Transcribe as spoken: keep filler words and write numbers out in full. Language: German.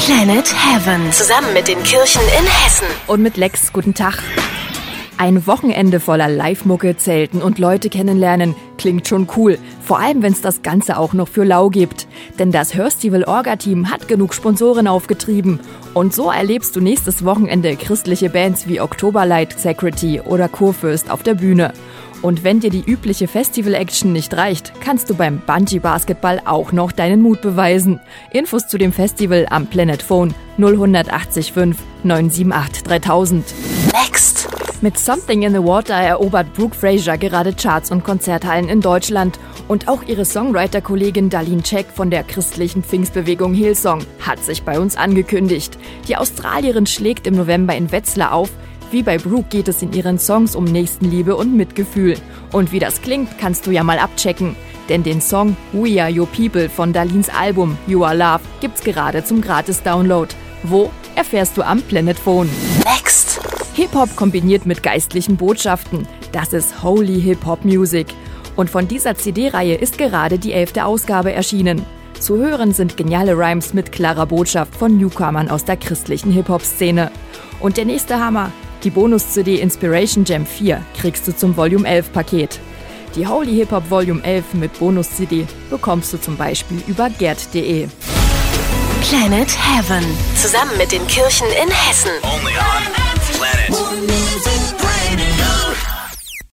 Planet Heaven. Zusammen mit den Kirchen in Hessen. Und mit Lex, guten Tag. Ein Wochenende voller Live-Mucke, Zelten und Leute kennenlernen klingt schon cool. Vor allem, wenn es das Ganze auch noch für lau gibt. Denn das Hörstival-Orga-Team hat genug Sponsoren aufgetrieben. Und so erlebst du nächstes Wochenende christliche Bands wie Oktoberlight, Security oder Kurfürst auf der Bühne. Und wenn dir die übliche Festival-Action nicht reicht, kannst du beim Bungee-Basketball auch noch deinen Mut beweisen. Infos zu dem Festival am Planet Phone null acht fünf neun sieben acht dreitausend. Next. Mit Something in the Water erobert Brooke Fraser gerade Charts und Konzerthallen in Deutschland. Und auch ihre Songwriter-Kollegin Darlene Zschech von der christlichen Pfingstbewegung Hillsong hat sich bei uns angekündigt. Die Australierin schlägt im November in Wetzlar auf. Wie bei Brooke geht es in ihren Songs um Nächstenliebe und Mitgefühl. Und wie das klingt, kannst du ja mal abchecken. Denn den Song We Are Your People von Darlenes Album You Are Love gibt's gerade zum Gratis-Download. Wo? Erfährst du am Planet Phone. Next. Hip-Hop kombiniert mit geistlichen Botschaften. Das ist Holy Hip-Hop Music. Und von dieser C D-Reihe ist gerade die elfte Ausgabe erschienen. Zu hören sind geniale Rhymes mit klarer Botschaft von Newcomern aus der christlichen Hip-Hop-Szene. Und der nächste Hammer, die Bonus-C D Inspiration Jam vier kriegst du zum Volume elf Paket. Die Holy Hip-Hop Volume elf mit Bonus-C D bekommst du zum Beispiel über gerd punkt de. Planet Heaven. Zusammen mit den Kirchen in Hessen. Only on Planet.